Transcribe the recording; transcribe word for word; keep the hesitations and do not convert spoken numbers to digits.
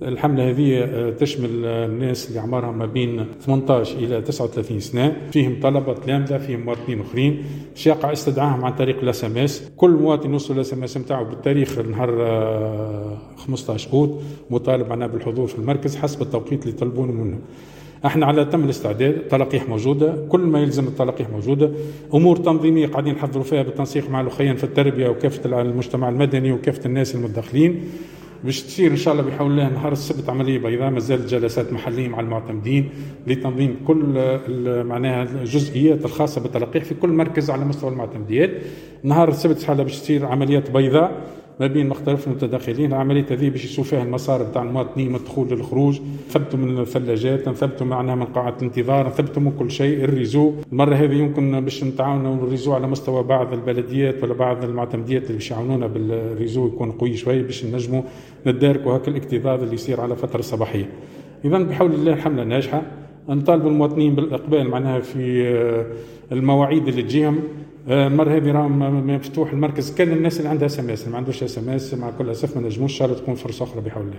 الحملة هذه تشمل الناس اللي أعمارهم ما بين ثمانية عشر إلى تسعة وثلاثين سنة، فيهم طلبة تلامذة، فيهم مواطنين أخرين. باش يقع استدعائهم عن طريق الاس ام اس. كل مواطن يوصل الاس ام اس نتاعو بالتاريخ نهار خمسة عشر أوت مطالب معنا بالحضور في المركز حسب التوقيت اللي يطلبونه منه. احنا على تم الاستعداد، التلقيح موجوده، كل ما يلزم التلقيح موجوده، امور تنظيميه قاعدين نحضروا فيها بالتنسيق مع الاخوين في التربيه وكافه المجتمع المدني وكافه الناس المتدخلين، باش تصير ان شاء الله بحول الله نهار السبت عمليه بيضاء. مازالت جلسات محليه مع المعتمدين لتنظيم كل معناها الجزئيات الخاصه بالتلقيح في كل مركز على مستوى المعتمديات. نهار السبت ان شاء الله باش تصير عمليات بيضاء ما بين مختلف المتداخلين. العمليه هذه باش يشوف فيها المسار نتاع المواطنين من الدخول للخروج، نثبتوا من الثلاجات، نثبتوا معنا من قاعه الانتظار، نثبتوا من كل شيء. الريزو المره هذه يمكن باش نتعاونوا الريزو على مستوى بعض البلديات ولا بعض المعتمديات اللي باش يعاونونا بالريزو يكون قوي شويه باش نجموا نداركوا هكا الاكتظاظ اللي يصير على فتره صباحيه. اذا بحول الله الحمله ناجحه. نطالب المواطنين بالاقبال معناها في المواعيد اللي تجيهم. المره هذه راهم مفتوح المركز كان الناس اللي عندها اس ام اس، ما عندوش اس ام اس مع كل اسف ما نجموش. ان شاء الله تكون فرصه اخرى بحول الله.